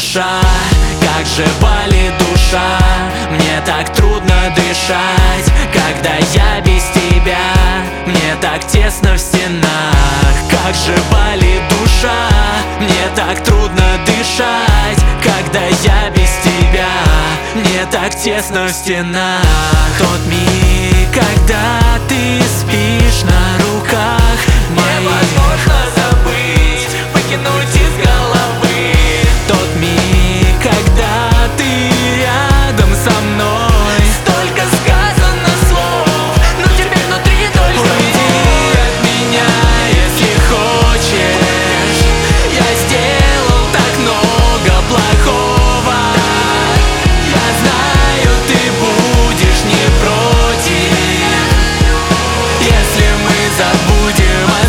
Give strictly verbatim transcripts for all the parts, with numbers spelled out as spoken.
душа, как же болит душа. Мне так трудно дышать, когда я без тебя. Мне так тесно в стенах, как же болит душа. Мне так трудно дышать, когда я без тебя. Мне так тесно в стенах. Тот миг, когда ты спишь на руках моих, невозможно забыть, выкинуть из головы. Тот миг, когда ты рядом со мной. Столько сказано слов, но теперь внутри только уйди от меня, если хочешь. Я сделал так много плохого. Я знаю, ты будешь не против, если мы забудем о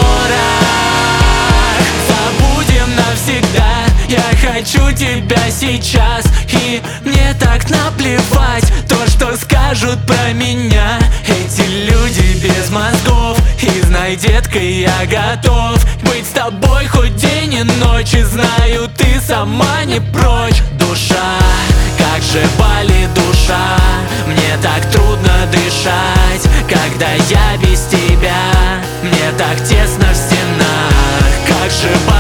ссорах, забудем навсегда. Я хочу тебя сейчас, и мне так наплевать то, что скажут про меня эти люди без мозгов. И знай, детка, я готов быть с тобой хоть день и ночь. И знаю, ты сама не прочь. Душа, как же болит душа. Мне так трудно дышать, когда я без тебя. Мне так тесно в стенах, как же болит